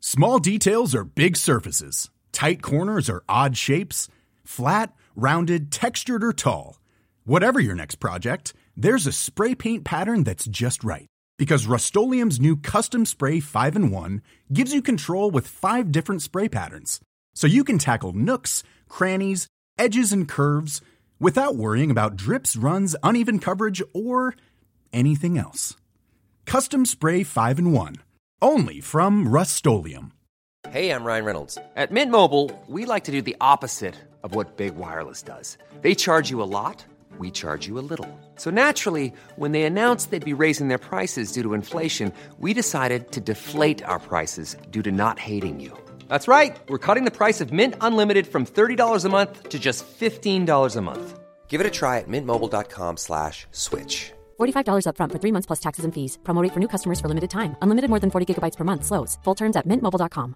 Small details are big surfaces. Tight corners are odd shapes. Flat, rounded, textured, or tall. Whatever your next project, there's a spray paint pattern that's just right. Because Rust-Oleum's new Custom Spray 5-in-1 gives you control with 5 different spray patterns. So you can tackle nooks, crannies, edges, and curves without worrying about drips, runs, uneven coverage, or anything else. Custom Spray 5-in-1. Only from Rust-Oleum. Hey, I'm Ryan Reynolds. At Mint Mobile, we like to do the opposite of what Big Wireless does. They charge you a lot, we charge you a little. So naturally, when they announced they'd be raising their prices due to inflation, we decided to deflate our prices due to not hating you. That's right. We're cutting the price of Mint Unlimited from $30 a month to just $15 a month. Give it a try at mintmobile.com/switch. $45 up front for 3 months plus taxes and fees. Promo rate for new customers for limited time. Unlimited more than 40 gigabytes per month. Slows full terms at mintmobile.com.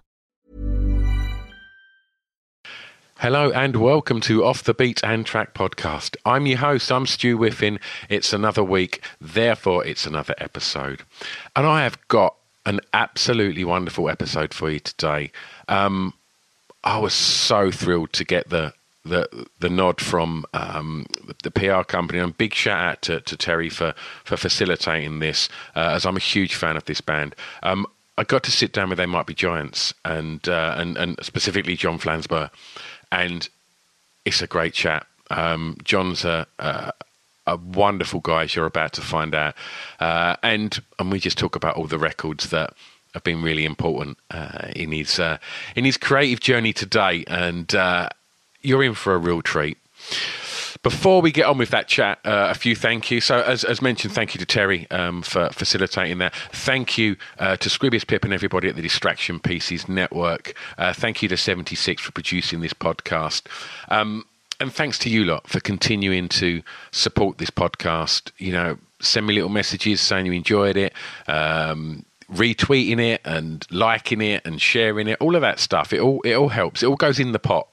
Hello and welcome to Off the Beat and Track podcast. I'm your host, I'm Stu Whiffin. It's another week, therefore it's another episode. And I have got an absolutely wonderful episode for you today. I was so thrilled to get the nod from the PR company, and big shout out to Terry for facilitating this, as I'm a huge fan of this band. I got to sit down with They Might Be Giants and specifically John Flansburgh, and it's a great chat. John's a wonderful guy, as you're about to find out, and we just talk about all the records that have been really important in his creative journey today, and you're in for a real treat. Before we get on with that chat, a few thank you. So, as mentioned, thank you to Terry for facilitating that. Thank you to Scribbius Pip and everybody at the Distraction Pieces Network. Thank you to 76 for producing this podcast. And thanks to you lot for continuing to support this podcast. You know, send me little messages saying you enjoyed it, retweeting it and liking it and sharing it, all of that stuff. It all helps. It all goes in the pot.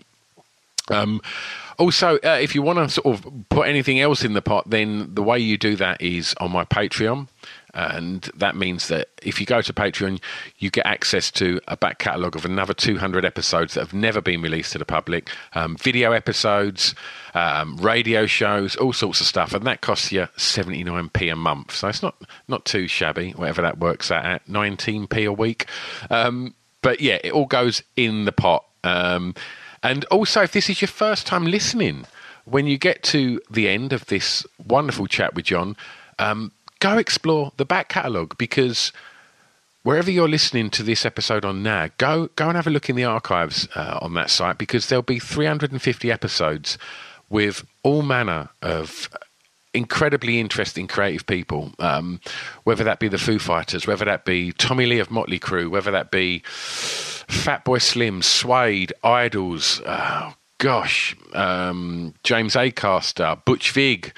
Also, if you want to sort of put anything else in the pot, then the way you do that is on my Patreon. And that means that if you go to Patreon, you get access to a back catalogue of another 200 episodes that have never been released to the public, video episodes, radio shows, all sorts of stuff. And that costs you 79p a month. So it's not too shabby, whatever that works out at, 19p a week. But yeah, it all goes in the pot. And also, if this is your first time listening, when you get to the end of this wonderful chat with John, go explore the back catalogue, because wherever you're listening to this episode on now, go and have a look in the archives on that site, because there'll be 350 episodes with all manner of incredibly interesting creative people, whether that be the Foo Fighters, whether that be Tommy Lee of Motley Crue, whether that be Fatboy Slim, Suede, Idols, James Acaster, Butch Vig,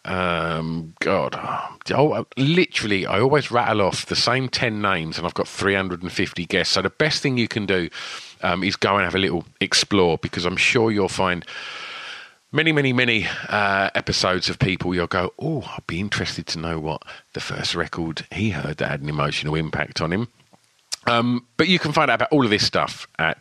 literally I always rattle off the same 10 names and I've got 350 guests. So the best thing you can do is go and have a little explore, because I'm sure you'll find many episodes of people you'll go, oh, I'd be interested to know what the first record he heard that had an emotional impact on him. But you can find out about all of this stuff at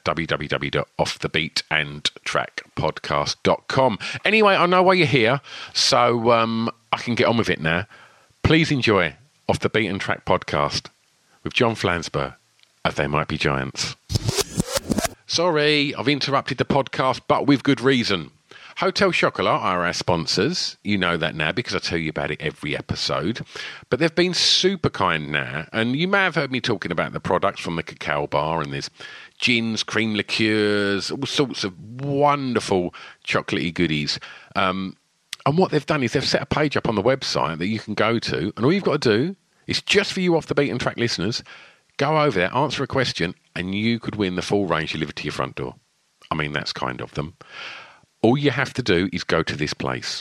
www.offthebeatandtrackpodcast.com. Anyway, I know why you're here, so I can get on with it now. Please enjoy Off the Beat and Track podcast with John Flansburgh of They Might Be Giants. Sorry, I've interrupted the podcast, but with good reason. Hotel Chocolat are our sponsors. You know that now because I tell you about it every episode. But they've been super kind now. And you may have heard me talking about the products from the Cacao Bar. And there's gins, cream liqueurs, all sorts of wonderful chocolatey goodies. And what they've done is they've set a page up on the website that you can go to. And all you've got to do is, just for you Off the Beat and Track listeners, go over there, answer a question, and you could win the full range delivered to your front door. I mean, that's kind of them. All you have to do is go to this place,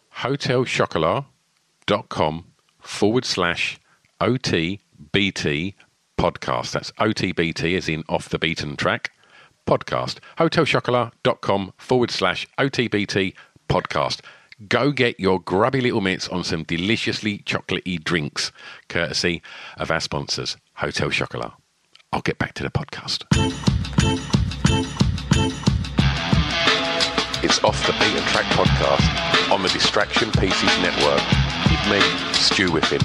hotelchocolat.com/OTBT podcast. That's OTBT as in Off the Beaten Track podcast. Hotelchocolat.com/OTBT podcast. Go get your grubby little mitts on some deliciously chocolatey drinks, courtesy of our sponsors, Hotel Chocolat. I'll get back to the podcast. It's Off the Beaten Track podcast on the Distraction Pieces Network with me, Stu Whiffin.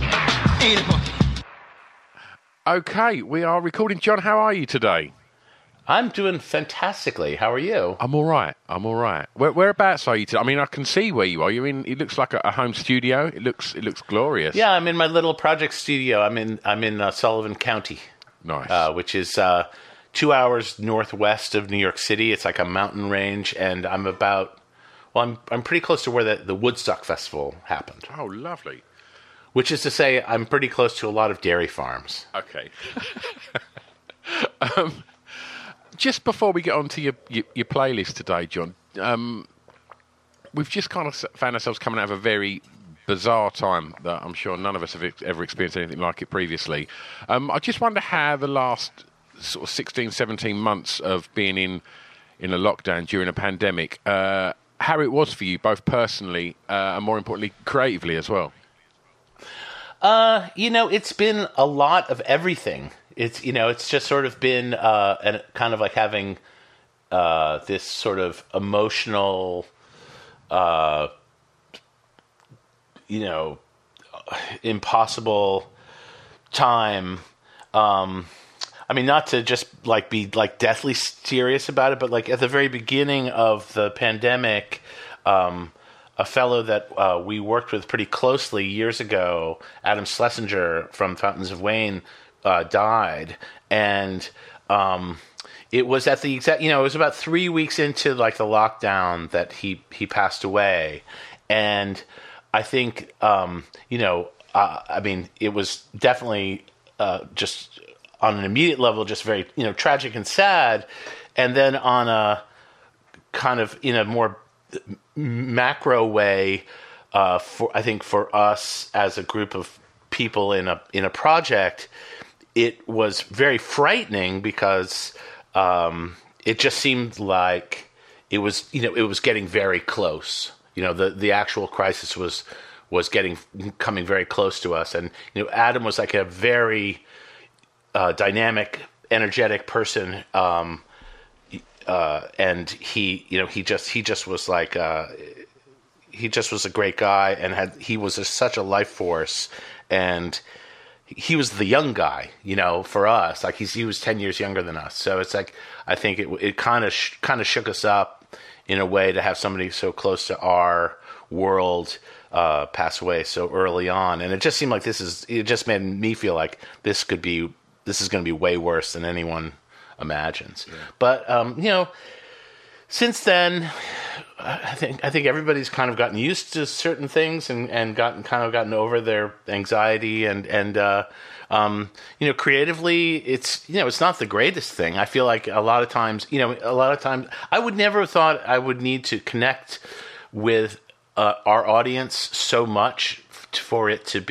Okay, we are recording. John, how are you today? I'm doing fantastically. How are you? I'm all right. Whereabouts are you today? I mean, I can see where you are. You're in. It looks like a home studio. It looks glorious. Yeah, I'm in my little project studio. I'm in Sullivan County. Nice. Which is 2 hours northwest of New York City. It's like a mountain range, and I'm pretty close to where the Woodstock Festival happened. Oh, lovely. Which is to say, I'm pretty close to a lot of dairy farms. Okay. Just before we get on to your playlist today, John, we've just kind of found ourselves coming out of a very bizarre time that I'm sure none of us have ever experienced anything like it previously. I just wonder how the last sort of 16, 17 months of being in a lockdown during a pandemic, how it was for you, both personally and more importantly, creatively as well. It's been a lot of everything. It's just sort of been and kind of like having this sort of emotional, impossible time. I mean, not to just like be like deathly serious about it, but like at the very beginning of the pandemic, a fellow that we worked with pretty closely years ago, Adam Schlesinger from Fountains of Wayne, died, and it was at the exact, it was about 3 weeks into like the lockdown that he passed away, and I think I mean, it was definitely just on an immediate level just very tragic and sad, and then on a kind of in a more macro way, for us as a group of people in a project, it was very frightening because it just seemed like it was getting very close. The actual crisis was coming very close to us, and Adam was like a very dynamic, energetic person, and he just was like he just was a great guy, and he was such a life force, and he was the young guy, for us. Like he was 10 years younger than us, so it's like I think it kind of shook us up in a way to have somebody so close to our world pass away so early on, and it just seemed like it just made me feel like this is going to be way worse than anyone imagines. Yeah. But since then, I think everybody's kind of gotten used to certain things and gotten over their anxiety and creatively it's not the greatest thing. I feel like a lot of times I would never have thought I would need to connect with our audience so much for it to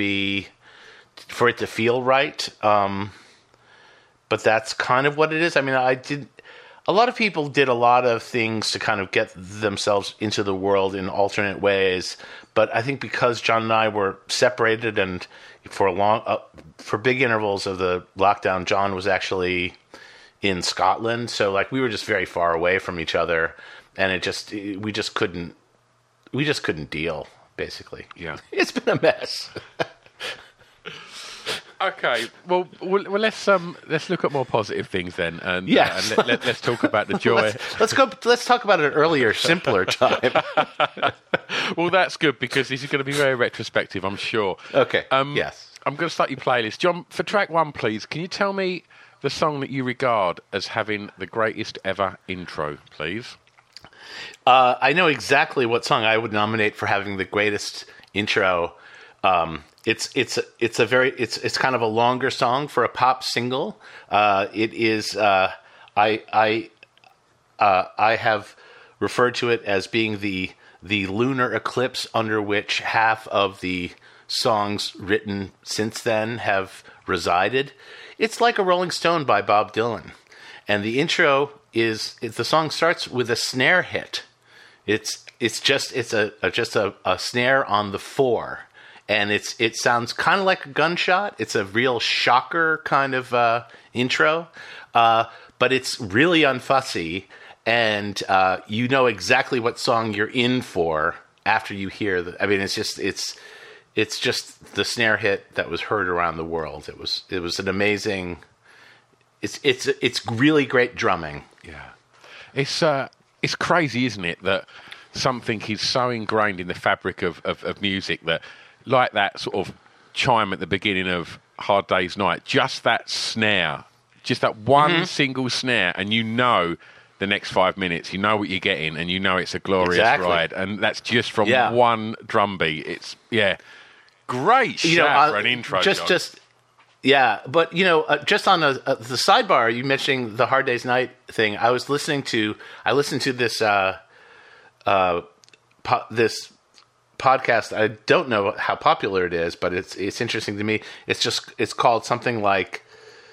feel right. But that's kind of what it is. I mean, a lot of people did a lot of things to kind of get themselves into the world in alternate ways. But I think because John and I were separated, and for big intervals of the lockdown, John was actually in Scotland. So like we were just very far away from each other, and we just couldn't deal, basically. Yeah. It's been a mess. Okay, well, let's look at more positive things then, and let's talk about the joy. Let's talk about an earlier, simpler time. Well, that's good because this is going to be very retrospective, I'm sure. Okay. Yes. I'm going to start your playlist, John. For track 1, please, can you tell me the song that you regard as having the greatest ever intro, please? I know exactly what song I would nominate for having the greatest intro. It's kind of a longer song for a pop single. It is I have referred to it as being the lunar eclipse under which half of the songs written since then have resided. It's Like a Rolling Stone by Bob Dylan, and the intro the song starts with a snare hit. It's just a snare on the 4. And it sounds kind of like a gunshot. It's a real shocker kind of intro, but it's really unfussy, and you know exactly what song you're in for after you hear I mean, it's just the snare hit that was heard around the world. It was an amazing. It's really great drumming. Yeah, it's crazy, isn't it, that something is so ingrained in the fabric of music that, like that sort of chime at the beginning of Hard Day's Night, just that snare, just that one single snare, and you know the next 5 minutes, you know what you're getting, and you know it's a glorious ride, and that's just from one drum beat. It's great shout for an intro. But just on the sidebar, you mentioning the Hard Day's Night thing. I listened to this this podcast. I don't know how popular it is, but it's interesting to me. It's called something like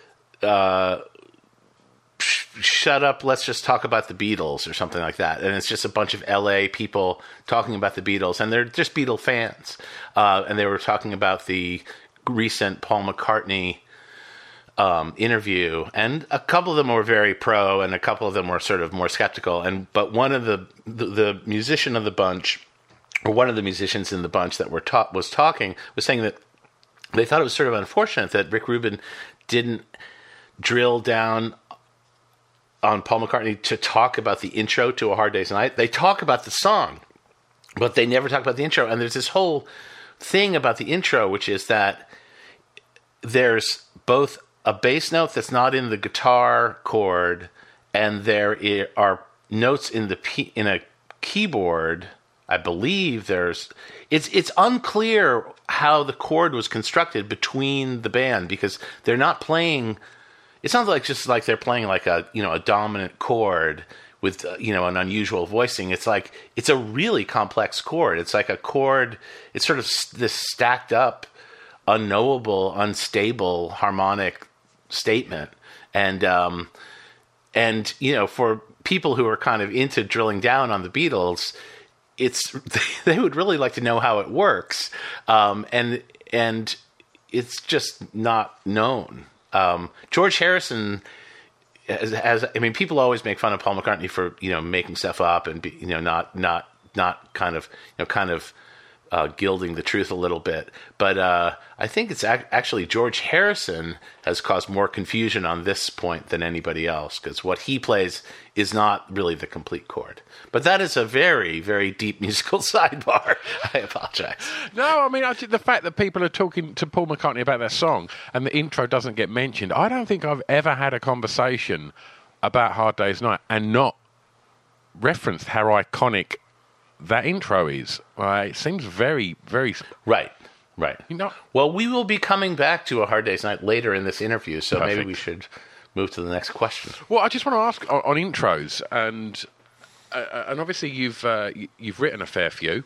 "Shut Up, Let's Just Talk About the Beatles" or something like that. And it's just a bunch of LA people talking about the Beatles, and they're just Beatle fans. And they were talking about the recent Paul McCartney interview, and a couple of them were very pro, and a couple of them were sort of more skeptical. But one of the musician of the bunch, or one of the musicians in the bunch that was saying that they thought it was sort of unfortunate that Rick Rubin didn't drill down on Paul McCartney to talk about the intro to A Hard Day's Night. They talk about the song, but they never talk about the intro. And there's this whole thing about the intro, which is that there's both a bass note that's not in the guitar chord, and there are notes in a keyboard. I believe it's unclear how the chord was constructed between the band, because they're not playing. It sounds like just like they're playing like a dominant chord with an unusual voicing. It's like it's a really complex chord. It's like a chord. It's sort of this stacked up, unknowable, unstable harmonic statement. And for people who are kind of into drilling down on the Beatles, they would really like to know how it works. And it's just not known. George Harrison has, I mean, people always make fun of Paul McCartney for, making stuff up and not kind of gilding the truth a little bit. But I think it's actually George Harrison has caused more confusion on this point than anybody else, because what he plays is not really the complete chord. But that is a very, very deep musical sidebar. I apologize. No, I mean, the fact that people are talking to Paul McCartney about their song and the intro doesn't get mentioned, I don't think I've ever had a conversation about Hard Day's Night and not referenced how iconic that intro is. It seems very, very... Right. Well, we will be coming back to A Hard Day's Night later in this interview, so Perfect. Maybe we should move to the next question. Well, I just want to ask on intros, and obviously you've written a fair few.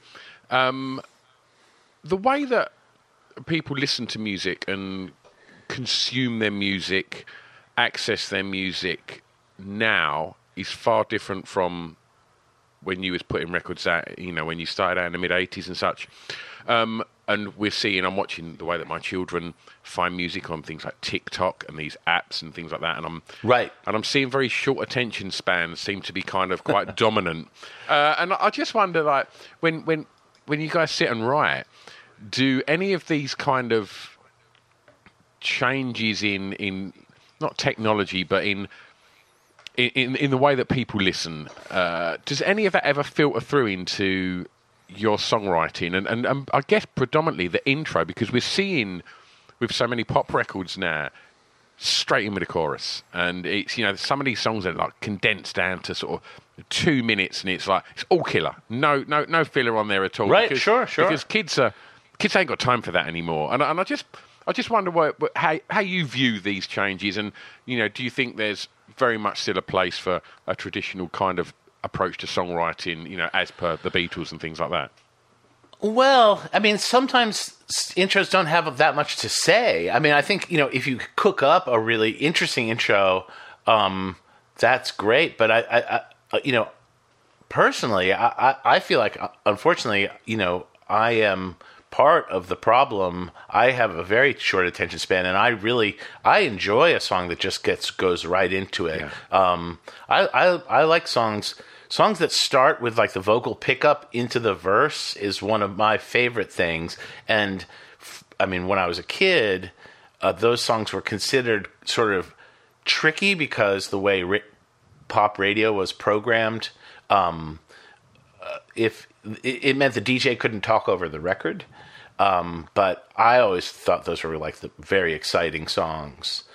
The way that people listen to music and consume their music, access their music now is far different from when you was putting records out, when you started out in the mid-'80s and such. And I'm watching the way that my children find music on things like TikTok and these apps and things like that. And I'm seeing very short attention spans seem to be kind of quite dominant. And I just wonder, like, when you guys sit and write, do any of these kind of changes in not technology, but in the way that people listen, does any of that ever filter through into your songwriting? And I guess predominantly the intro, because we're seeing with so many pop records now, straight in with the chorus. And it's, some of these songs are like condensed down to sort of 2 minutes, and it's like, it's all killer. No filler on there at all. Right, because, sure. Because kids ain't got time for that anymore. And I just wonder how you view these changes, and do you think there's very much still a place for a traditional kind of approach to songwriting, as per the Beatles and things like that? Well, I mean, sometimes intros don't have that much to say. I mean, I think, if you cook up a really interesting intro, that's great. But I personally, I feel like, unfortunately, I am part of the problem. I have a very short attention span, and I enjoy a song that just goes right into it. Yeah. I like songs that start with like the vocal pickup into the verse is one of my favorite things. And I mean, when I was a kid, those songs were considered sort of tricky because the way pop radio was programmed, if it meant the DJ couldn't talk over the record. But I always thought those were like the very exciting songs.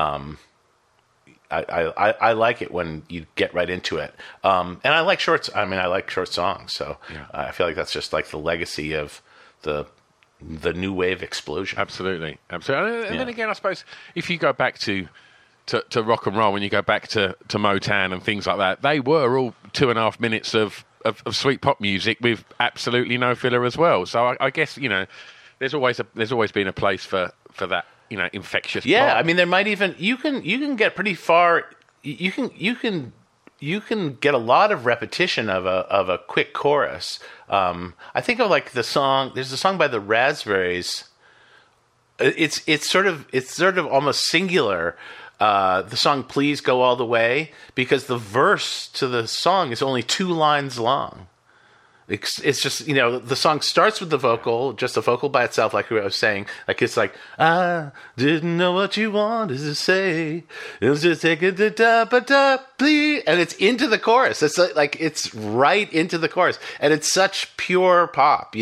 I like it when you get right into it. And I like short songs. So Yeah. I feel like that's just like the legacy of the new wave explosion. Absolutely. And then Yeah. again, I suppose if you go back to rock and roll, when you go back to Motown and things like that, they were all 2.5 minutes of sweet pop music with absolutely no filler as well. So I guess, there's always been a place for that, infectious Yeah, pop. I mean, there might even you can get pretty far. You can get a lot of repetition of a quick chorus. I think of like the song. There's a song by the Raspberries. It's sort of almost singular. The song "Please Go All the Way" because the verse to the song is only 2 lines long. It's just, the song starts with the vocal, just a vocal by itself, like I was saying. Like, it's like, I didn't know what you wanted to say. It was just take it to da-ba-da, please. And it's into the chorus. It's like, it's right into the chorus. And it's such pure pop,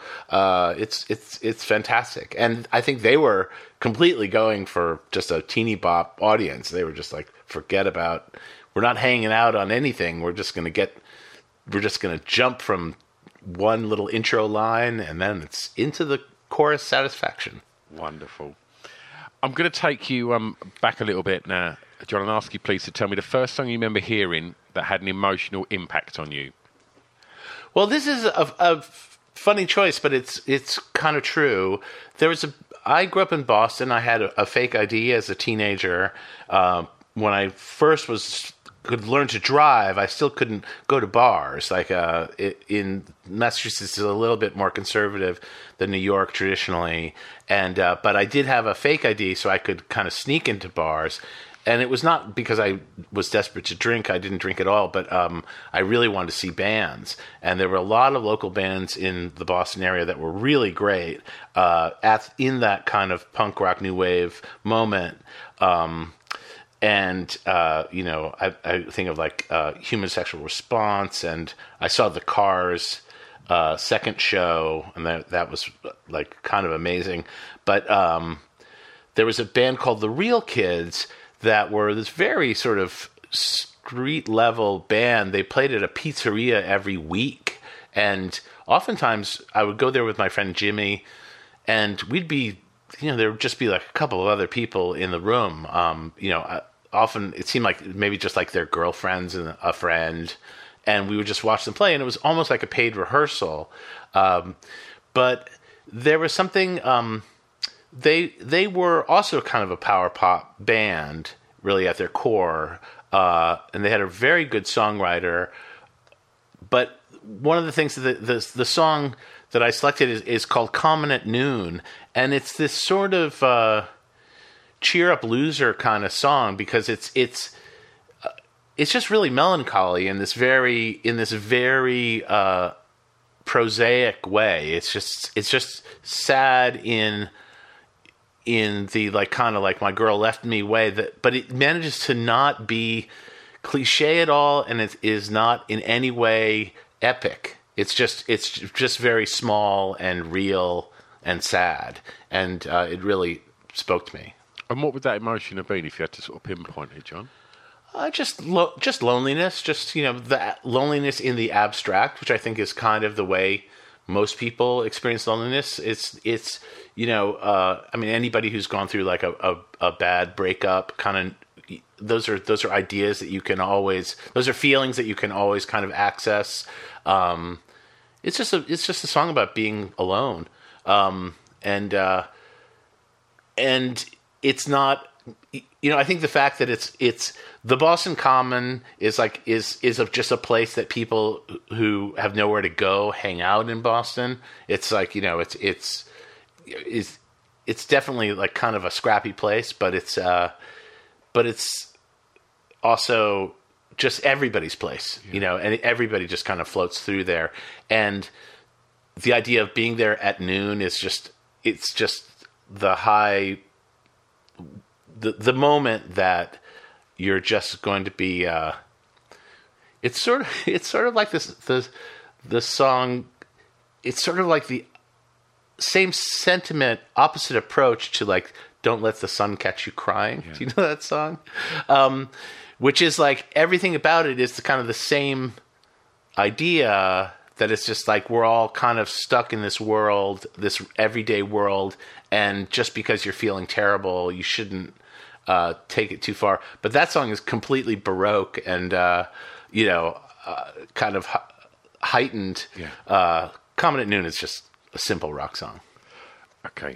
It's fantastic. And I think they were completely going for just a teeny bop audience. They were just like, we're not hanging out on anything. We're just going to jump from one little intro line, and then it's into the chorus satisfaction. Wonderful. I'm going to take you back a little bit now, John, and ask you please to tell me the first song you remember hearing that had an emotional impact on you. Well, this is a funny choice, but it's kind of true. I grew up in Boston. I had a fake ID as a teenager. When I first could learn to drive, I still couldn't go to bars. Like in Massachusetts, is a little bit more conservative than New York traditionally, but I did have a fake ID, so I could kind of sneak into bars. And it was not because I was desperate to drink. I didn't drink at all, but I really wanted to see bands. And there were a lot of local bands in the Boston area that were really great in that kind of punk rock new wave moment. I think of like Human Sexual Response, and I saw the Cars second show, and that was like kind of amazing. But there was a band called the Real Kids that were this very sort of street level band. They played at a pizzeria every week, and oftentimes I would go there with my friend Jimmy, and we'd be, there would just be like a couple of other people in the room. Often it seemed like maybe just like their girlfriends and a friend, and we would just watch them play, and it was almost like a paid rehearsal. But there was something, they were also kind of a power pop band, really at their core, and they had a very good songwriter. But one of the things that the song that I selected is called "Common at Noon," and it's this sort of cheer up loser kind of song because it's just really melancholy in this very prosaic way. It's just sad in the like kind of like my girl left me way, but it manages to not be cliche at all, and it is not in any way epic. It's just very small and real and sad, and it really spoke to me. And what would that emotion have been if you had to sort of pinpoint it, John? Just loneliness, the loneliness in the abstract, which I think is kind of the way most people experience loneliness. It's anybody who's gone through like a bad breakup, kind of, those are ideas that you can always, those are feelings that you can always kind of access. It's just a song about being alone, and it's not I think the fact that it's the Boston Common is just a place that people who have nowhere to go hang out in Boston. It's like, it's definitely like kind of a scrappy place, but it's also just everybody's place, and everybody just kind of floats through there. And the idea of being there at noon is just the moment that you're just going to be, it's sort of like the song. It's sort of like the same sentiment, opposite approach to like, Don't Let the Sun Catch You Crying. Yeah. Do you know that song? Which is like, everything about it is kind of the same idea, that it's just like we're all kind of stuck in this world, this everyday world, and just because you're feeling terrible, you shouldn't take it too far. But that song is completely Baroque and, kind of heightened. Yeah. Common at Noon is just a simple rock song. Okay.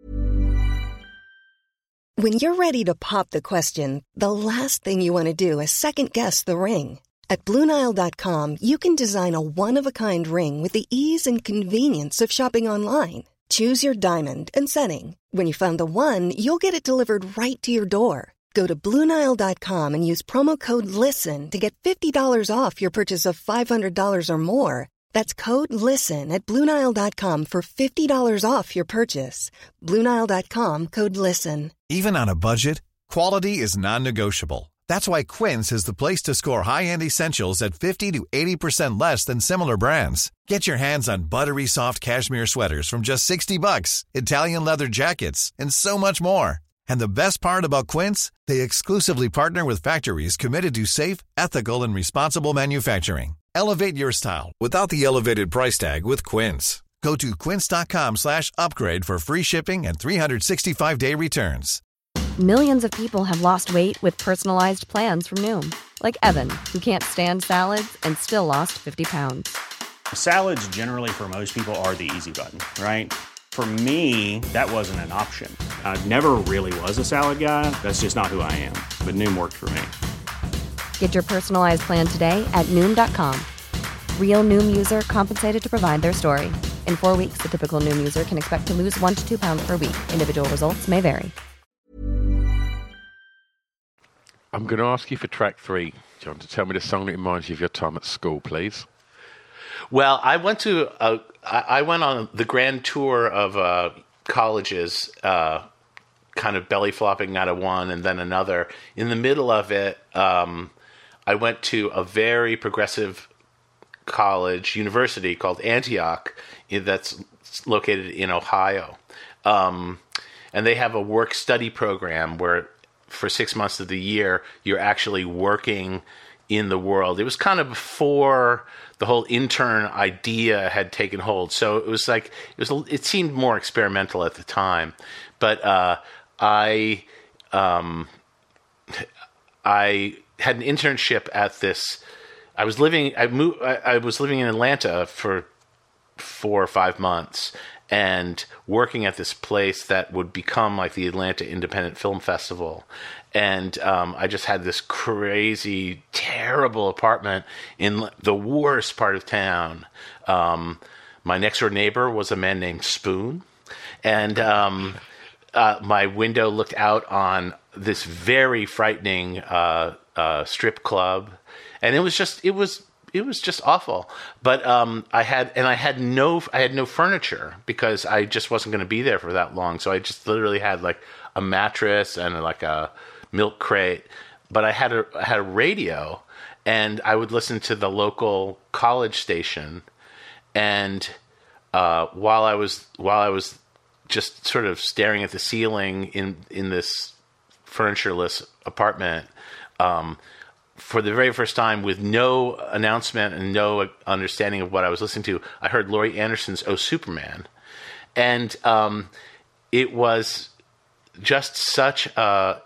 When you're ready to pop the question, the last thing you want to do is second-guess the ring. At BlueNile.com, you can design a one-of-a-kind ring with the ease and convenience of shopping online. Choose your diamond and setting. When you find the one, you'll get it delivered right to your door. Go to BlueNile.com and use promo code LISTEN to get $50 off your purchase of $500 or more. That's code LISTEN at BlueNile.com for $50 off your purchase. BlueNile.com, code LISTEN. Even on a budget, quality is non-negotiable. That's why Quince is the place to score high-end essentials at 50 to 80% less than similar brands. Get your hands on buttery soft cashmere sweaters from just $60, Italian leather jackets, and so much more. And the best part about Quince, they exclusively partner with factories committed to safe, ethical, and responsible manufacturing. Elevate your style without the elevated price tag with Quince. Go to quince.com/upgrade for free shipping and 365-day returns. Millions of people have lost weight with personalized plans from Noom. Like Evan, who can't stand salads and still lost 50 pounds. Salads generally for most people are the easy button, right? For me, that wasn't an option. I never really was a salad guy. That's just not who I am. But Noom worked for me. Get your personalized plan today at Noom.com. Real Noom user compensated to provide their story. In 4 weeks, the typical Noom user can expect to lose 1 to 2 pounds per week. Individual results may vary. I'm going to ask you for track 3, John, to tell me the song that reminds you of your time at school, please. Well, I went on the grand tour of colleges, kind of belly flopping out of one and then another. In the middle of it, I went to a very progressive university called Antioch, that's located in Ohio. And they have a work-study program where for 6 months of the year, you're actually working in the world. It was kind of before the whole intern idea had taken hold. So it was like, it seemed more experimental at the time. But I had an internship at this. I was living in Atlanta for 4 or 5 months and working at this place that would become like the Atlanta Independent Film Festival. And I just had this crazy, terrible apartment in the worst part of town. My next door neighbor was a man named Spoon. And my window looked out on this very frightening strip club. And it was just awful. But I had no furniture because I just wasn't going to be there for that long. So I just literally had like a mattress and like a milk crate. But I had a radio, and I would listen to the local college station. And while I was just sort of staring at the ceiling in this furnitureless apartment, for the very first time, with no announcement and no understanding of what I was listening to, I heard Laurie Anderson's "Oh Superman," and it was just such a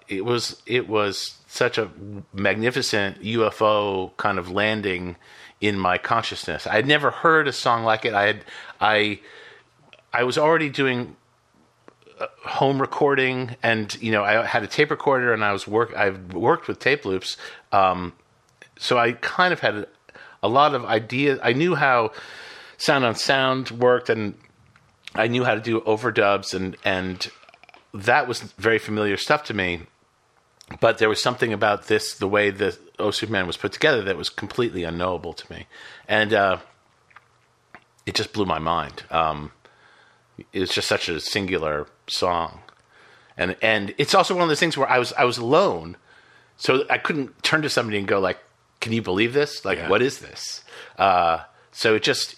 magnificent UFO kind of landing in my consciousness. I had never heard a song like it. I was already doing home recording, and I had a tape recorder, and I've worked with tape loops, so I kind of had a lot of ideas. I knew how sound on sound worked, and I knew how to do overdubs, and that was very familiar stuff to me. But there was something about this, the way the Oh Superman was put together, that was completely unknowable to me, and it just blew my mind. It was just such a singular song, and it's also one of those things where I was alone, so I couldn't turn to somebody and go like, "Can you believe this? Like, what is this?" So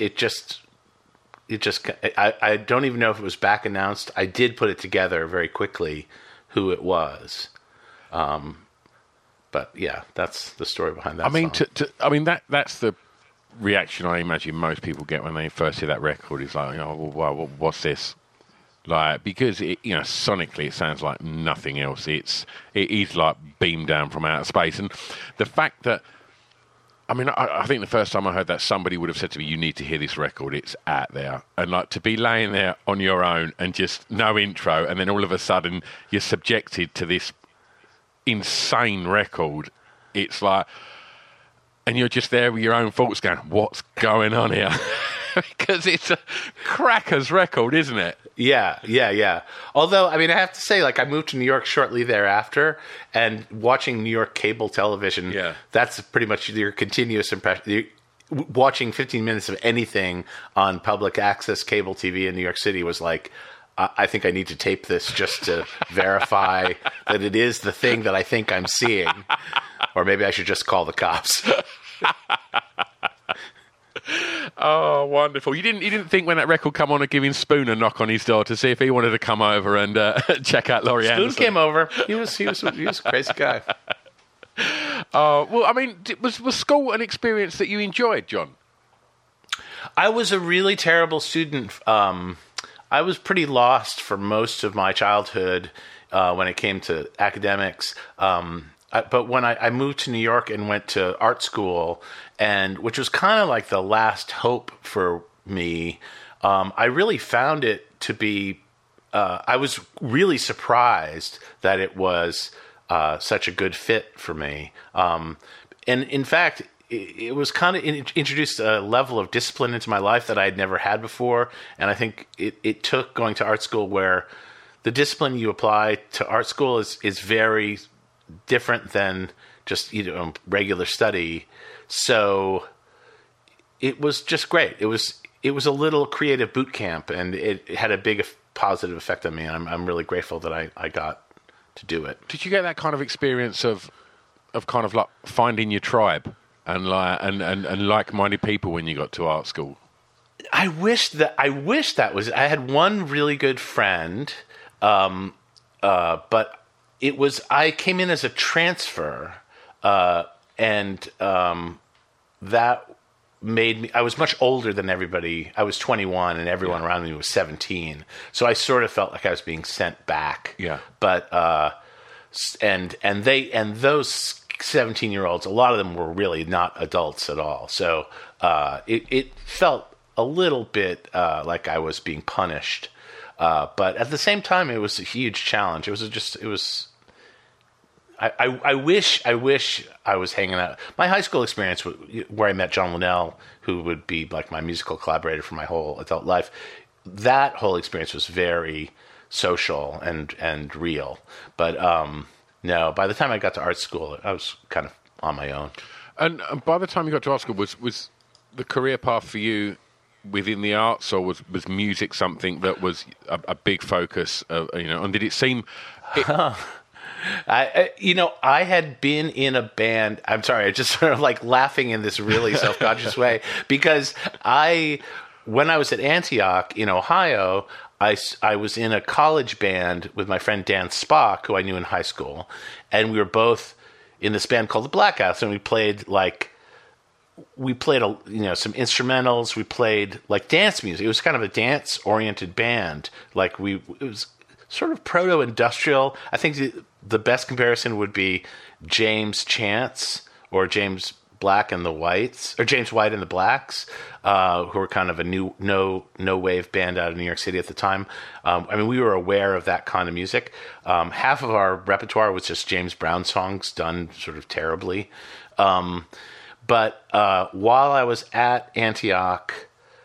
I don't even know if it was back announced. I did put it together very quickly, who it was. But yeah, that's the story behind that. I mean, that's the reaction I imagine most people get when they first hear that record. Is like, oh, well, what's this? Like, because sonically it sounds like nothing else. It is like beamed down from outer space, and the fact that, I mean, I think the first time I heard that, somebody would have said to me, "You need to hear this record. It's out there." And like, to be laying there on your own and just no intro, and then all of a sudden you're subjected to this insane record. It's like, and you're just there with your own thoughts going, "What's going on here?" Because it's a cracker's record, isn't it? Yeah. Although, I mean, I have to say, like, I moved to New York shortly thereafter, and watching New York cable television, that's pretty much your continuous impression. Watching 15 minutes of anything on public access cable TV in New York City was like, I think I need to tape this just to verify that it is the thing that I think I'm seeing. Or maybe I should just call the cops. Oh, wonderful! You didn't think when that record come on of giving Spoon a knock on his door to see if he wanted to come over and check out Laurie Anderson? Spoon came over. He was a crazy guy. Well, I mean, was school an experience that you enjoyed, John? I was a really terrible student. I was pretty lost for most of my childhood when it came to academics. But when I moved to New York and went to art school, and which was kind of like the last hope for me, I really found it to be. I was really surprised that it was such a good fit for me. And in fact, it was kind of introduced a level of discipline into my life that I had never had before. And I think it took going to art school, where the discipline you apply to art school is very different than just regular study. So it was just great. It was a little creative boot camp, and it had a big positive effect on me. And I'm really grateful that I got to do it. Did you get that kind of experience of kind of like finding your tribe and like-minded people when you got to art school? I wish that was. I had one really good friend, but it was. I came in as a transfer, and that made me. I was much older than everybody. I was 21, and everyone around me was 17. So I sort of felt like I was being sent back. Yeah. But and those 17-year-olds, a lot of them were really not adults at all. So it felt a little bit like I was being punished. But at the same time, it was a huge challenge. I wish I was hanging out. My high school experience, where I met John Linnell, who would be like my musical collaborator for my whole adult life, that whole experience was very social and real. But no, by the time I got to art school, I was kind of on my own. And by the time you got to art school, was the career path for you within the arts, or was music something that was a big focus? And did it seem? I had been in a band. I'm sorry, I just sort of like laughing in this really self-conscious way, because when I was at Antioch in Ohio, I was in a college band with my friend Dan Spock, who I knew in high school, and we were both in this band called the Blackouts, and we played some instrumentals. We played like dance music. It was kind of a dance-oriented band. It was sort of proto-industrial. I think the best comparison would be James Chance or James Black and the Whites, or James White and the Blacks, who were kind of a new no wave band out of New York City at the time. I mean, we were aware of that kind of music. Half of our repertoire was just James Brown songs done sort of terribly. But while I was at Antioch,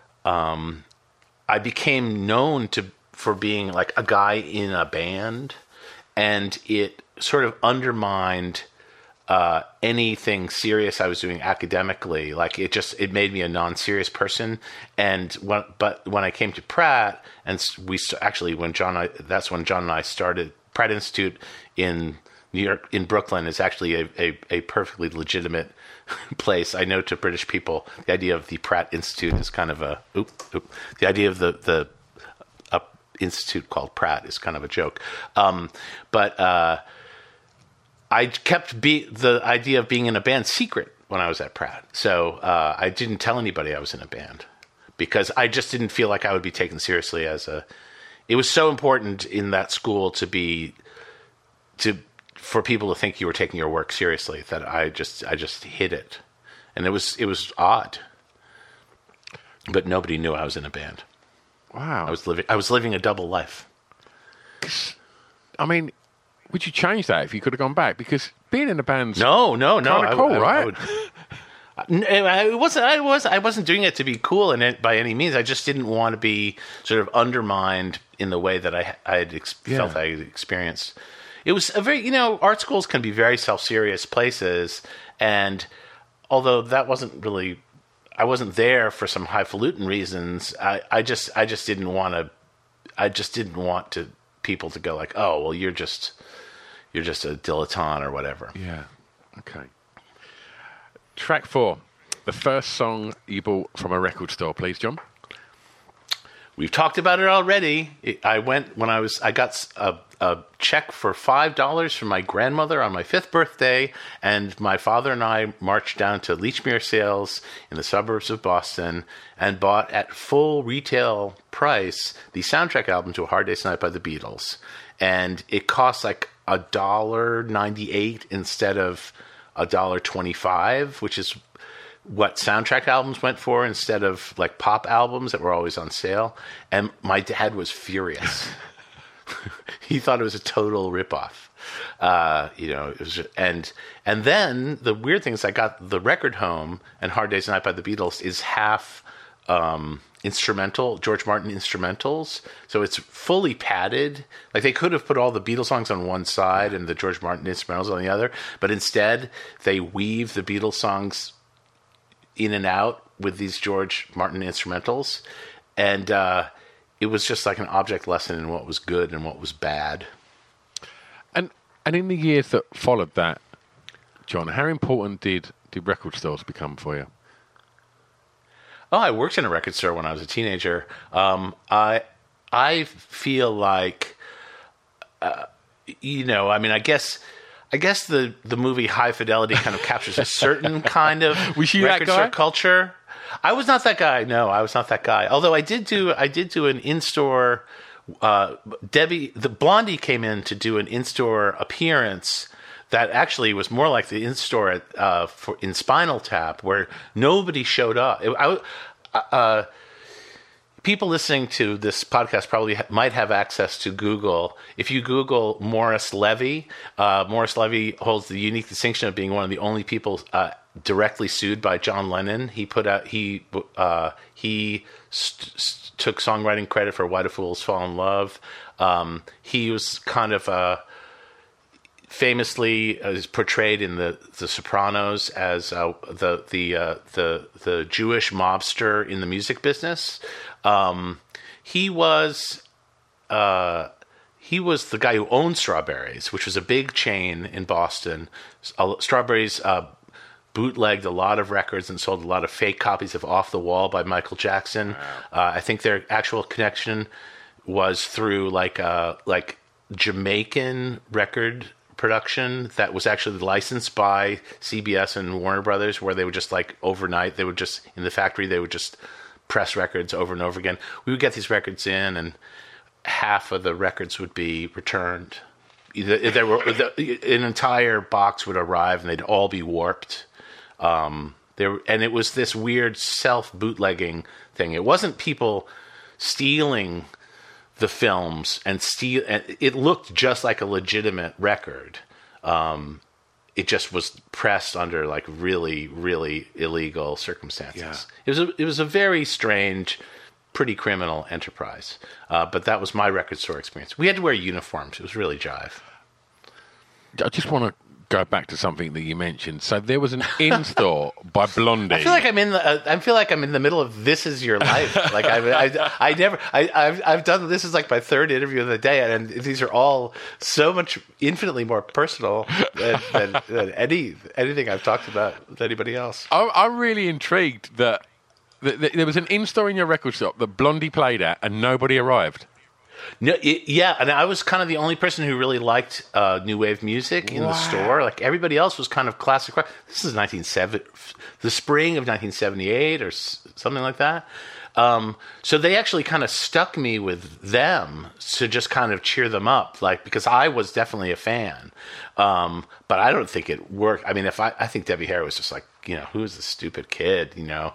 I became known for being like a guy in a band, and it sort of undermined anything serious I was doing academically. Like it made me a non-serious person. And when I came to Pratt, and that's when John and I started Pratt Institute in New York, in Brooklyn, is actually a perfectly legitimate place. I know to British people, the idea of the Pratt Institute is kind of the idea of the institute called Pratt is kind of a joke. But I kept the idea of being in a band secret when I was at Pratt. So I didn't tell anybody I was in a band because I just didn't feel like I would be taken seriously it was so important in that school for people to think you were taking your work seriously that I just hid it. And it was odd. But nobody knew I was in a band. Wow. I was living a double life. I mean, would you change that if you could have gone back? Because being in a band's no. Kind of cool, right? I wasn't doing it to be cool by any means. I just didn't want to be sort of undermined in the way that I felt I had experienced. It was a very, art schools can be very self-serious places, and although that wasn't really, I wasn't there for some highfalutin reasons. I just didn't want people to go like, oh, well, you're just a dilettante or whatever. Yeah. Okay. Track 4, the first song you bought from a record store, please, John. We've talked about it already. I got a check for $5 from my grandmother on my 5th birthday, and my father and I marched down to Lechmere Sales in the suburbs of Boston and bought at full retail price the soundtrack album to A Hard Day's Night by the Beatles. And it cost like $1.98 instead of $1.25, which is what soundtrack albums went for instead of like pop albums that were always on sale. And my dad was furious. He thought it was a total ripoff. It was and then the weird thing is I got the record home, and Hard Day's Night by the Beatles is half instrumental, George Martin instrumentals. So it's fully padded. Like they could have put all the Beatles songs on one side and the George Martin instrumentals on the other, but instead they weave the Beatles songs in and out with these George Martin instrumentals. And it was just like an object lesson in what was good and what was bad. And in the years that followed that, John, how important did record stores become for you? Oh, I worked in a record store when I was a teenager. I feel like, I guess the movie High Fidelity kind of captures a certain kind of record store culture. I was not that guy. No, I was not that guy. Although I did do an in-store. Blondie came in to do an in-store appearance that actually was more like the in-store in Spinal Tap, where nobody showed up. People listening to this podcast probably might have access to Google. If you Google Morris Levy, Morris Levy holds the unique distinction of being one of the only people directly sued by John Lennon. He took songwriting credit for Why Do Fools Fall in Love. He was kind of famously is portrayed in the Sopranos as the Jewish mobster in the music business. He was the guy who owned Strawberries, which was a big chain in Boston. Strawberries bootlegged a lot of records and sold a lot of fake copies of Off the Wall by Michael Jackson. Wow. I think their actual connection was through like Jamaican record production that was actually licensed by CBS and Warner Brothers, where they would just like overnight, they would just in the factory, they would just press records over and over again. We would get these records in, and half of the records would be returned. An entire box would arrive, and they'd all be warped. And it was this weird self-bootlegging thing. It wasn't people stealing the films and it looked just like a legitimate record. It just was pressed under like really, really illegal circumstances. Yeah. It was a very strange, pretty criminal enterprise. But that was my record store experience. We had to wear uniforms. It was really jive. I just want to go back to something that you mentioned. So there was an in-store by Blondie. I feel like I'm in the middle of This Is Your Life. Like I've done this is like my third interview of the day, and these are all so much infinitely more personal than anything I've talked about with anybody else. I'm really intrigued that there was an in-store in your record shop that Blondie played at, and nobody arrived. No, and I was kind of the only person who really liked new wave music in the store. Like everybody else was kind of classic rock. This is the spring of 1978 or something like that. So they actually kind of stuck me with them to just kind of cheer them up, like because I was definitely a fan. But I don't think it worked. I mean, I think Debbie Harry was just like, who's this stupid kid,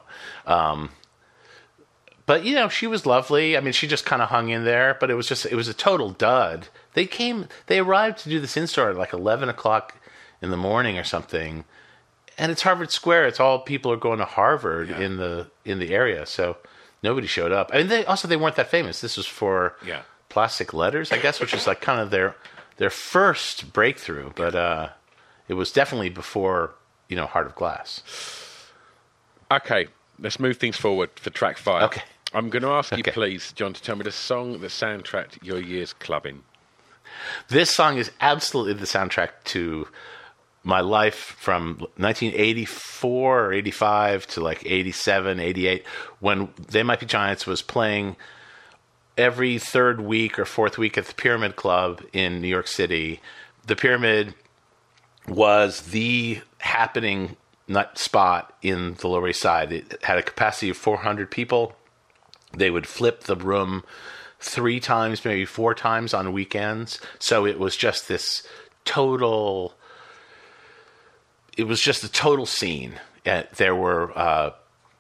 But, she was lovely. I mean, she just kind of hung in there, but it was a total dud. They arrived to do this in-store at like 11 o'clock in the morning or something. And it's Harvard Square. It's all people are going to Harvard in the area. So nobody showed up. I mean, they weren't that famous. This was for Plastic Letters, I guess, which is like kind of their first breakthrough. But it was definitely before, Heart of Glass. Okay, let's move things forward for track 5. Okay. I'm going to ask you, please, John, to tell me the song that soundtracked your year's clubbing. This song is absolutely the soundtrack to my life from 1984 or 85 to like 87, 88, when They Might Be Giants was playing every third week or fourth week at the Pyramid Club in New York City. The Pyramid was the happening nut spot in the Lower East Side. It had a capacity of 400 people. They would flip the room 3 times, maybe 4 times on weekends. So it was just this total. It was just a total scene. There were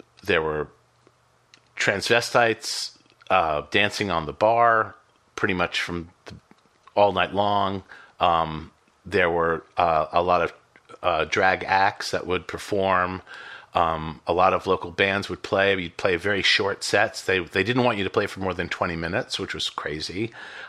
transvestites dancing on the bar, pretty much all night long. There were a lot of drag acts that would perform. A lot of local bands would play. You'd play very short sets. They didn't want you to play for more than 20 minutes, which was crazy.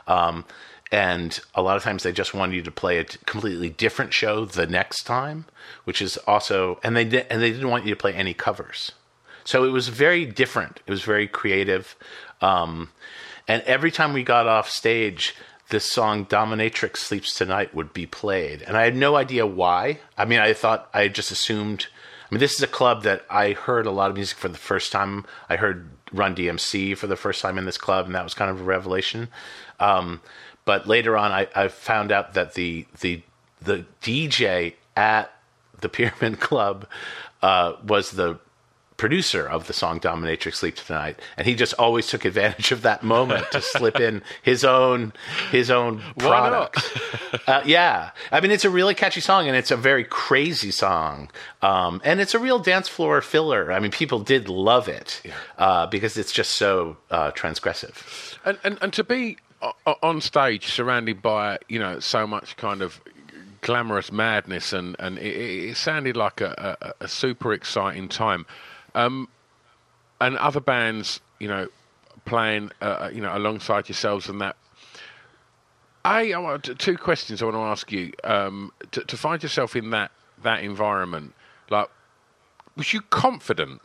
And a lot of times they just wanted you to play a completely different show the next time, which is also, and they didn't want you to play any covers. So it was very different. It was very creative. And every time we got off stage, this song Dominatrix Sleeps Tonight would be played. And I had no idea why. I mean, I just assumed. I mean, this is a club that I heard a lot of music for the first time. I heard Run DMC for the first time in this club, and that was kind of a revelation. But later on, I found out that the DJ at the Pyramid Club was the producer of the song Dominatrix Sleep Tonight, and he just always took advantage of that moment to slip in his own product. Yeah, I mean, it's a really catchy song, and it's a very crazy song, and it's a real dance floor filler. I mean, people did love it because it's just so transgressive. And to be on stage surrounded by so much kind of glamorous madness, and it sounded like a super exciting time. And other bands, playing, alongside yourselves and that. I want 2 questions I want to ask you. To find yourself in that environment, like, was you confident?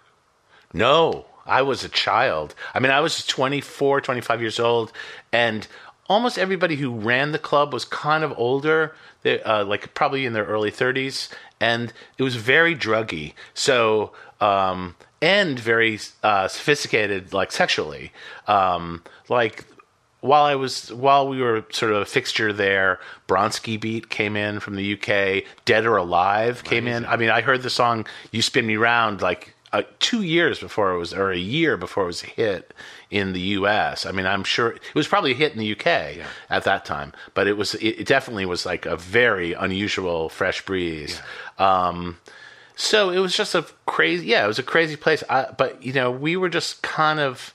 No, I was a child. I mean, I was 24, 25 years old, and almost everybody who ran the club was kind of older, like probably in their early 30s, and it was very druggy. So, and very sophisticated, like sexually. Like while we were sort of a fixture there, Bronski Beat came in from the UK. Dead or Alive came in. I mean, I heard the song "You Spin Me Round" like 2 years before it was, or a year before it was a hit in the US. I mean, I'm sure it was probably a hit in the UK at that time, but it definitely was like a very unusual fresh breeze. So it was just it was a crazy place. But we were just kind of,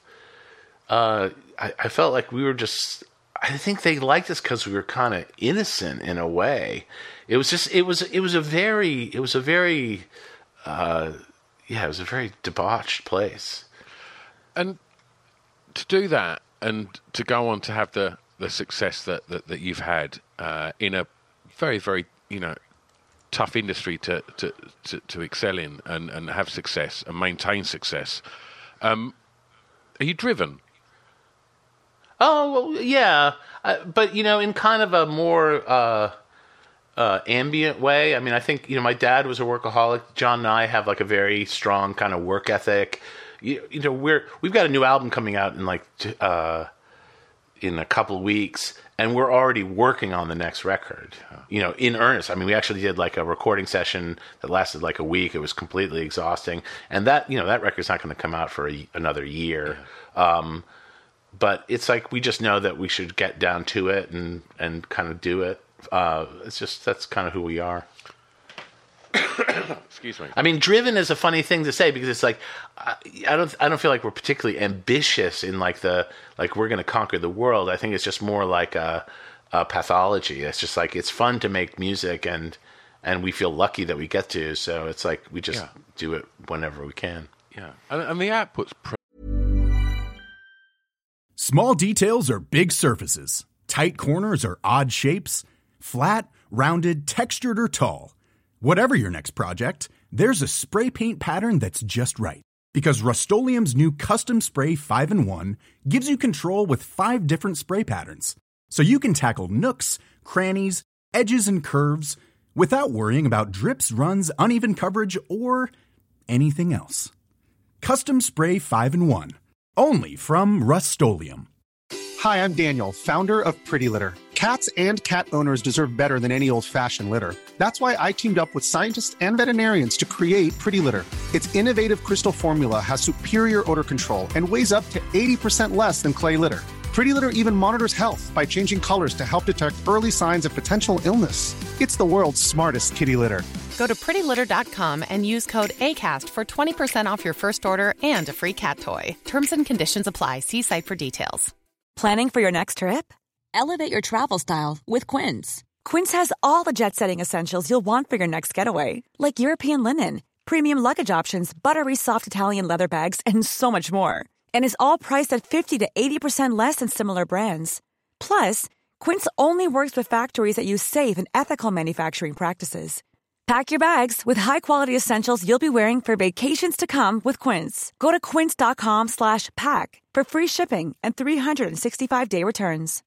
I felt like we were just, I think they liked us because we were kind of innocent in a way. It was a very debauched place. And to do that and to go on to have the success that you've had in a very, very, tough industry to excel in and have success and maintain success. Are you driven? Oh, well, yeah. But, in kind of a more ambient way. I mean, I think, my dad was a workaholic. John and I have like a very strong kind of work ethic. We've got a new album coming out in a couple of weeks, and we're already working on the next record, in earnest. I mean, we actually did like a recording session that lasted like a week. It was completely exhausting. And that record's not going to come out for another year. Yeah. But it's like, we just know that we should get down to it and kind of do it. That's kind of who we are. Excuse me. I mean, driven is a funny thing to say because it's like, I don't feel like we're particularly ambitious in like we're going to conquer the world. I think it's just more like a pathology. It's just like, it's fun to make music and we feel lucky that we get to. So it's like, we just do it whenever we can. Yeah. And the output's Small details are big surfaces. Tight corners are odd shapes. Flat, rounded, textured, or tall. Whatever your next project, there's a spray paint pattern that's just right. Because Rust-Oleum's new Custom Spray 5-in-1 gives you control with 5 different spray patterns. So you can tackle nooks, crannies, edges, and curves without worrying about drips, runs, uneven coverage, or anything else. Custom Spray 5-in-1. Only from Rust-Oleum. Hi, I'm Daniel, founder of Pretty Litter. Cats and cat owners deserve better than any old-fashioned litter. That's why I teamed up with scientists and veterinarians to create Pretty Litter. Its innovative crystal formula has superior odor control and weighs up to 80% less than clay litter. Pretty Litter even monitors health by changing colors to help detect early signs of potential illness. It's the world's smartest kitty litter. Go to prettylitter.com and use code ACAST for 20% off your first order and a free cat toy. Terms and conditions apply. See site for details. Planning for your next trip? Elevate your travel style with Quince. Quince has all the jet-setting essentials you'll want for your next getaway, like European linen, premium luggage options, buttery soft Italian leather bags, and so much more. And is all priced at 50 to 80% less than similar brands. Plus, Quince only works with factories that use safe and ethical manufacturing practices. Pack your bags with high-quality essentials you'll be wearing for vacations to come with Quince. Go to quince.com/pack for free shipping and 365-day returns.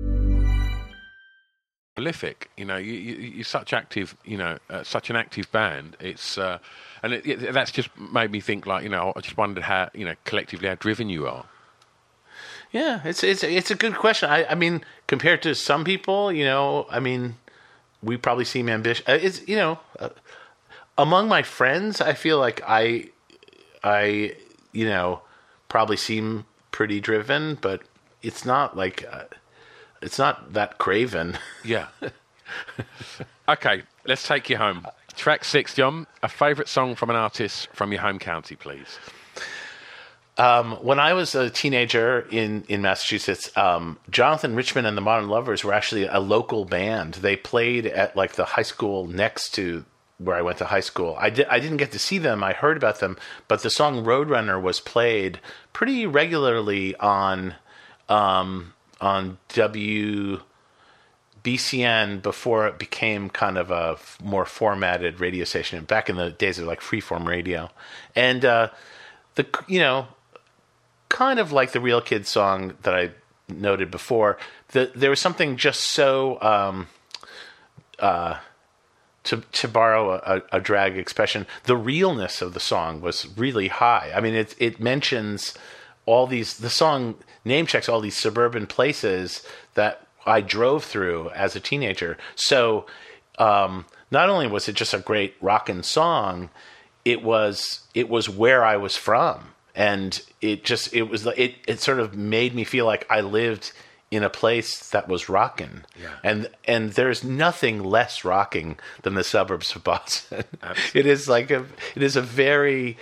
Prolific, you're such active, such an active band. It's that's just made me think. Like, I just wondered how, collectively how driven you are. Yeah, it's a good question. I mean, compared to some people, we probably seem ambitious. It's among my friends, I feel like I probably seem pretty driven, but it's not like. It's not that craven. Yeah. Okay, let's take you home. Track 6, John. A favourite song from an artist from your home county, please. When I was a teenager in Massachusetts, Jonathan Richman and the Modern Lovers were actually a local band. They played at like the high school next to where I went to high school. I didn't get to see them. I heard about them, but the song Roadrunner was played pretty regularly on WBCN before it became kind of a more formatted radio station back in the days of like freeform radio. And kind of like the Real Kids song that I noted before, there was something just so to borrow a drag expression, the realness of the song was really high. I mean, it mentions the song name checks all these suburban places that I drove through as a teenager. So not only was it just a great rockin' song, it was where I was from. And it sort of made me feel like I lived in a place that was rocking. Yeah. And there's nothing less rocking than the suburbs of Boston. It is a very,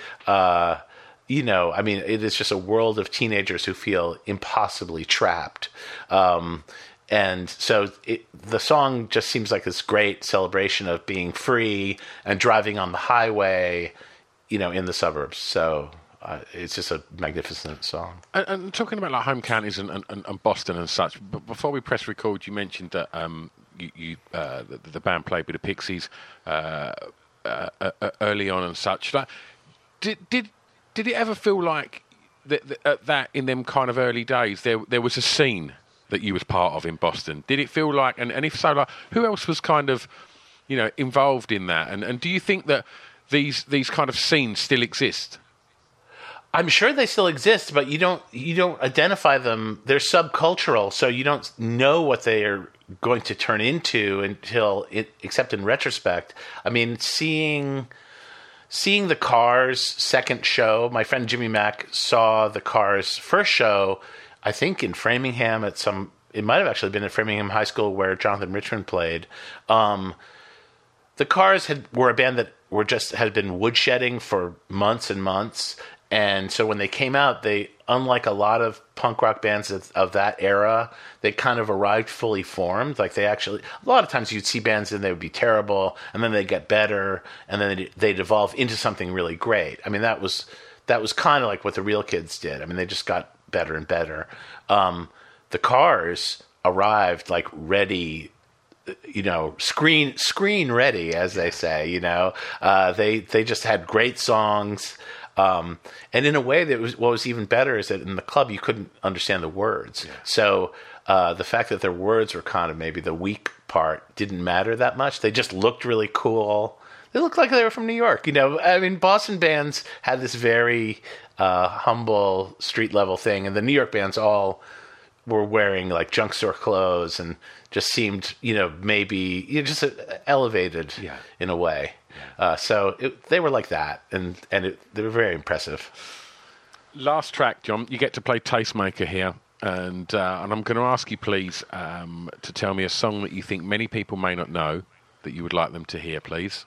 it is just a world of teenagers who feel impossibly trapped. And so the song just seems like this great celebration of being free and driving on the highway, in the suburbs. So it's just a magnificent song. And talking about like home counties and Boston and such, but before we press record, you mentioned that the band played with the Pixies early on and such. Like, did it ever feel like that in them kind of early days there was a scene that you was part of in Boston? Did it feel like, and if so, like who else was kind of involved in that? And do you think that these kind of scenes still exist? I'm sure they still exist, but you don't identify them. They're subcultural, so you don't know what they are going to turn into except in retrospect. I mean, seeing the Cars' second show, my friend Jimmy Mack saw the Cars' first show, I think in Framingham it might have actually been at Framingham High School where Jonathan Richman played. The Cars were a band that had been woodshedding for months and months. And so when they came out, they, unlike a lot of punk rock bands of that era, they kind of arrived fully formed. Like a lot of times you'd see bands and they would be terrible, and then they'd get better, and then they'd evolve into something really great. I mean, that was kind of like what the Real Kids did. I mean, they just got better and better. The Cars arrived like ready, screen ready, as they say. They just had great songs. And in a way, what was even better is that in the club you couldn't understand the words. Yeah. So the fact that their words were kind of maybe the weak part didn't matter that much. They just looked really cool. They looked like they were from New York. I mean, Boston bands had this very humble street level thing, and the New York bands all were wearing like junk store clothes and just seemed, maybe just elevated in a way. So they were like that, and they were very impressive. Last track, John, you get to play Tastemaker here, and I'm going to ask you, please, to tell me a song that you think many people may not know that you would like them to hear, please.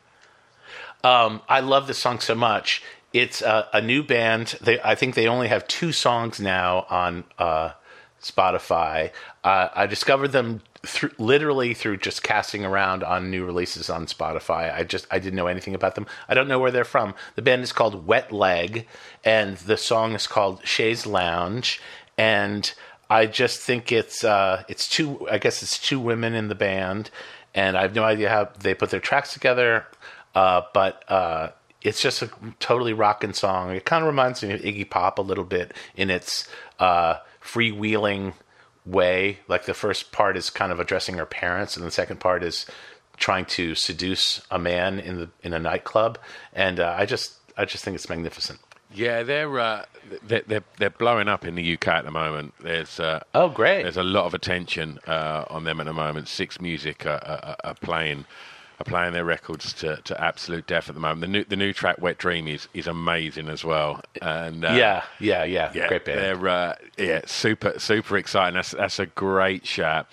I love this song so much. It's a new band. I think they only have 2 songs now on Spotify. I discovered them literally through just casting around on new releases on Spotify. I didn't know anything about them. I don't know where they're from. The band is called Wet Leg, and the song is called Chaise Lounge. And I just think it's 2 women in the band, and I have no idea how they put their tracks together. But it's just a totally rockin' song. It kind of reminds me of Iggy Pop a little bit in its freewheeling way. Like the first part is kind of addressing her parents, and the second part is trying to seduce a man in a nightclub. And I just think it's magnificent. Yeah, they're blowing up in the UK at the moment. There's great. There's a lot of attention on them at the moment. Six Music are playing their records to absolute death at the moment. The new track Wet Dream is amazing as well. And yeah, great band. They're super exciting. That's a great shout.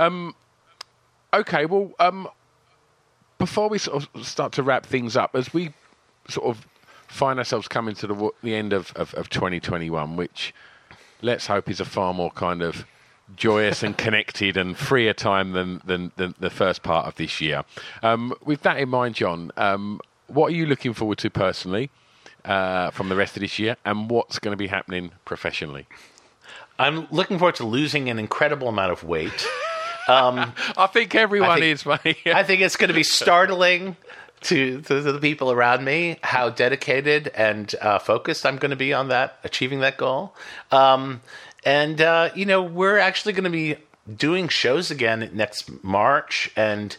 Okay, well, before we sort of start to wrap things up, as we sort of find ourselves coming to the end of 2021, which let's hope is a far more kind of joyous and connected and freer time than the first part of this year. With that in mind, John, what are you looking forward to personally from the rest of this year, and what's going to be happening professionally? I'm looking forward to losing an incredible amount of weight. I think everyone is, mate. I think it's going to be startling to the people around me how dedicated and focused I'm going to be on achieving that goal. And we're actually going to be doing shows again next March, and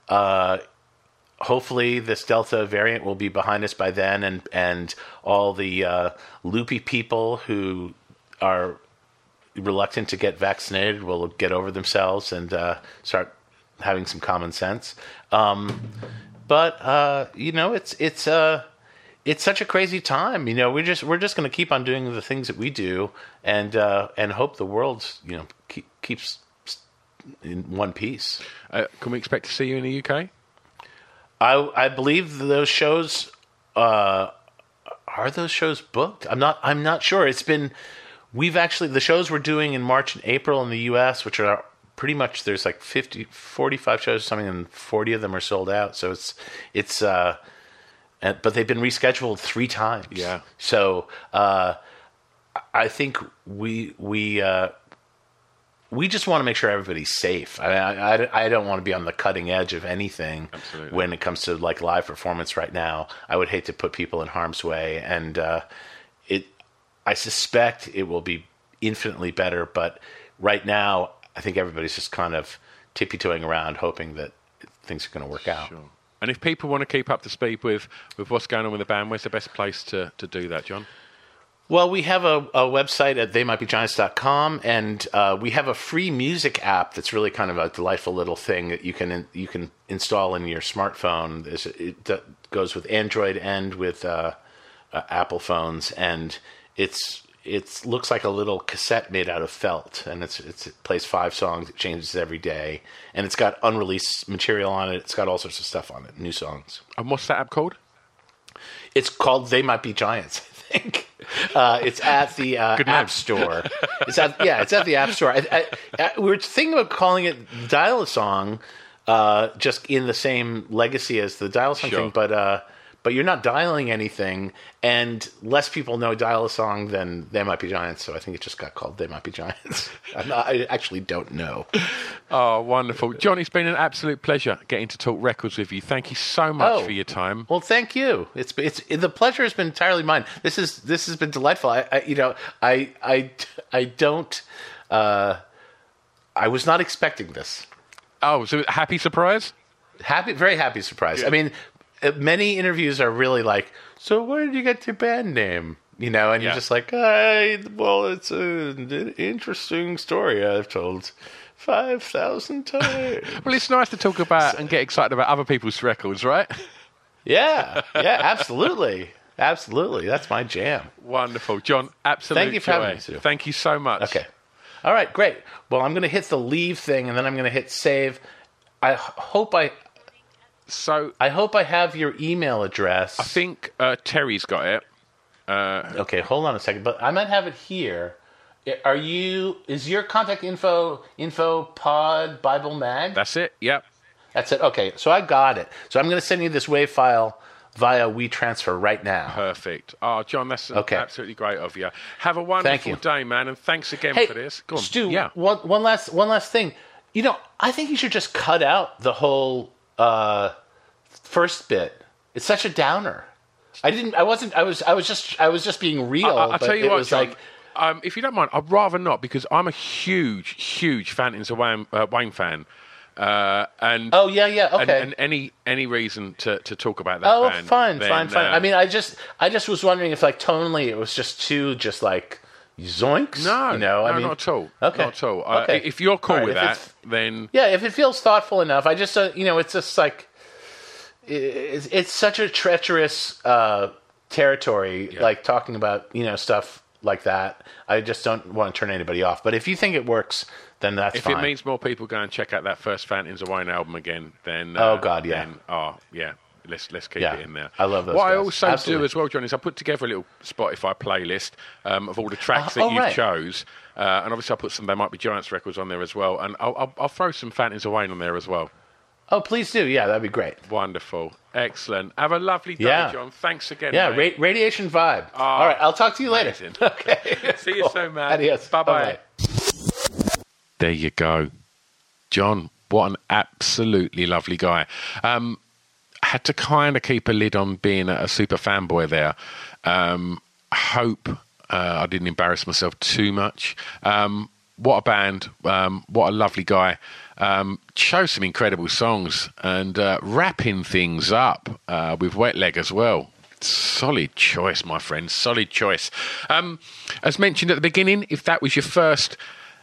hopefully this Delta variant will be behind us by then, and all the loopy people who are reluctant to get vaccinated will get over themselves and start having some common sense. But it's such a crazy time. We're just going to keep on doing the things that we do, and hope the world keeps in one piece. Can we expect to see you in the UK? I believe those shows are those shows booked? I'm not sure. The shows we're doing in March and April in the US, which are pretty much, there's like 45 shows or something, and 40 of them are sold out. So it's but they've been rescheduled 3 times. Yeah. So I think we just want to make sure everybody's safe. I don't want to be on the cutting edge of anything. Absolutely. When it comes to like live performance right now. I would hate to put people in harm's way, and I suspect it will be infinitely better. But right now, I think everybody's just kind of tippy-toeing around, hoping that things are going to work out. Sure. And if people want to keep up to speed with what's going on with the band, where's the best place to do that, John? Well, we have a website at theymightbegiants.com, and we have a free music app that's really kind of a delightful little thing that you can install in your smartphone. It goes with Android and with Apple phones, and it looks like a little cassette made out of felt, and it plays 5 songs. It changes every day, and it's got unreleased material on it. It's got all sorts of stuff on it, new songs. And what's that app called? It's called They Might Be Giants, I think. It's at the App Store. It's at the App Store. We were thinking about calling it Dial-A-Song, just in the same legacy as the Dial-A-Song thing, but you're not dialing anything, and less people know Dial-A-Song than They Might Be Giants, so I think it just got called They Might Be Giants. I actually don't know. Oh, wonderful. John, it's been an absolute pleasure getting to talk records with you. Thank you so much for your time. Well, thank you. It's the pleasure has been entirely mine. This has been delightful. I was not expecting this. Oh, so happy surprise? Very happy surprise. Good. I mean, many interviews are really like, so where did you get your band name? And you're just like, well, it's an interesting story I've told 5,000 times. Well, it's nice to talk about and get excited about other people's records, right? Yeah, absolutely. Absolutely. That's my jam. Wonderful. John, absolute Thank you for having me, Sue. Thank you so much. Okay. All right, great. Well, I'm going to hit the leave thing, and then I'm going to hit save. I hope I have your email address. I think Terry's got it. Okay, hold on a second. But I might have it here. Is your contact info pod Bible Mag? That's it, yep. That's it. Okay, so I got it. So I'm going to send you this WAV file via WeTransfer right now. Perfect. Oh, John, that's absolutely great of you. Have a wonderful day, man, and thanks again for this. Go on. Stu, one last thing. I think you should just cut out the whole first bit. It's such a downer. I was just being real. I'll tell you what, was John, if you don't mind, I'd rather not, because I'm a huge Fountains of Wayne fan. Okay. And any reason to talk about that band? Fine. I mean, I just was wondering if, like, tonally it was just too like zoinks. No, not at all. Okay, not at all. Okay. If you're cool with that, then if it feels thoughtful enough. I just it's just like it's such a treacherous territory, like talking about stuff like that. I just don't want to turn anybody off. But if you think it works, then that's fine. If it means more people go and check out that first Fountains of Wayne album again, then let's keep it in there. I love those What guys. I also do as well, John, is I put together a little Spotify playlist of all the tracks that you chose, and obviously I put some They Might Be Giants records on there as well, and I'll throw some Fountains of Wayne on there as well. Oh, please do. Yeah, that'd be great. Wonderful. Excellent. Have a lovely day, John. Thanks again, mate. Radiation vibe. All right, I'll talk to you later. Okay. See you soon, man. Adios. Bye-bye. There you go. John, what an absolutely lovely guy. Had to kind of keep a lid on being a super fanboy there. Hope I didn't embarrass myself too much. What a band. What a lovely guy. Chose some incredible songs and wrapping things up with Wet Leg as well. Solid choice, my friend. Solid choice. As mentioned at the beginning, if that was your first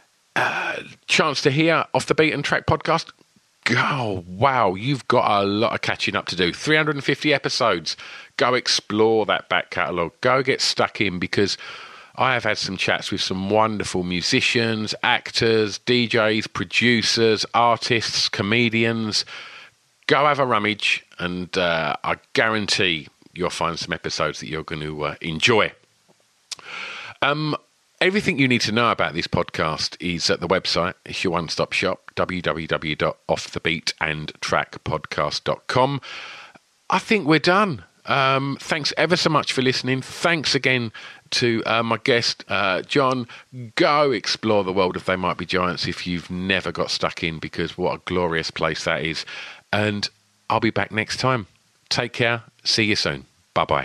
chance to hear Off the Beaten Track podcast, oh, wow, you've got a lot of catching up to do. 350 episodes. Go explore that back catalogue. Go get stuck in, because I have had some chats with some wonderful musicians, actors, DJs, producers, artists, comedians. Go have a rummage, and I guarantee you'll find some episodes that you're going to enjoy. Everything you need to know about this podcast is at the website. It's your one-stop shop, www.offthebeatandtrackpodcast.com. I think we're done. Thanks ever so much for listening. Thanks again to my guest, John. Go explore the world of They Might Be Giants if you've never got stuck in, because what a glorious place that is. And I'll be back next time. Take care. See you soon. Bye-bye.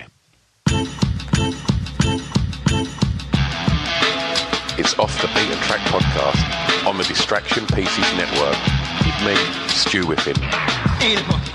It's Off the Beaten Track podcast on the Distraction Pieces Network with me, Stu Whiffen.